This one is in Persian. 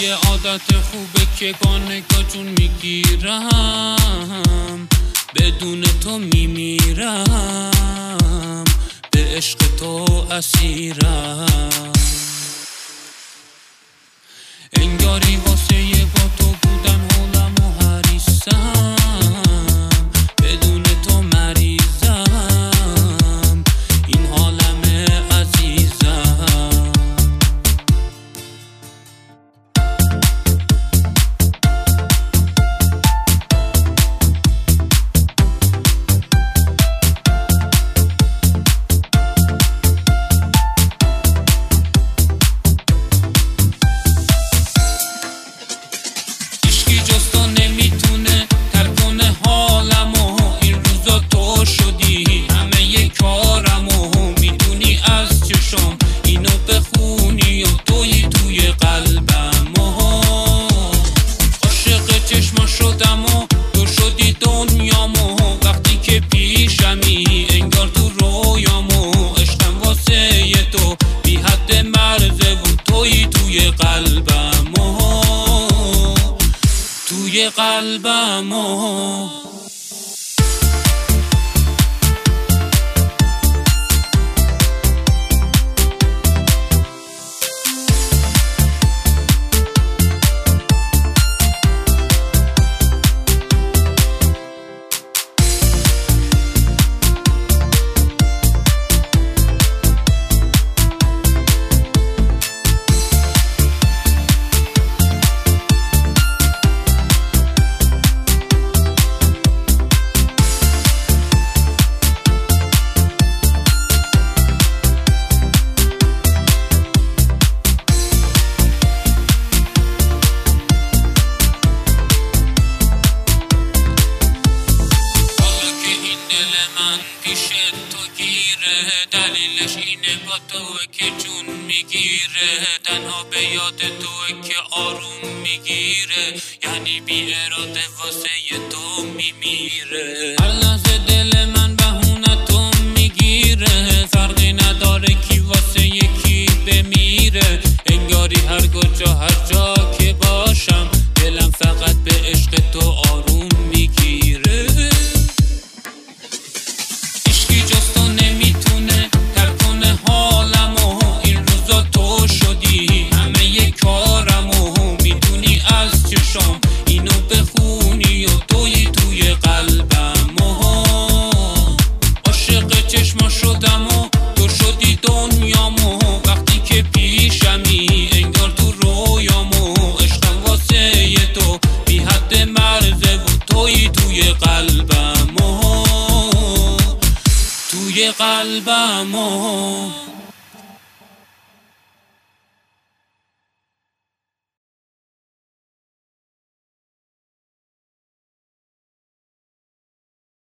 یه عادت خوبه که با نگاه جون میگیرم، بدون تو میمیرم، به عشق تو اسیرم. انگاری واسه یه با تو بودن حولم و حریصم، بدون تو مریضم، این حالم عزیزم. توی قلبمو دلیلش اینه با توه که جون میگیره، تنها به یاد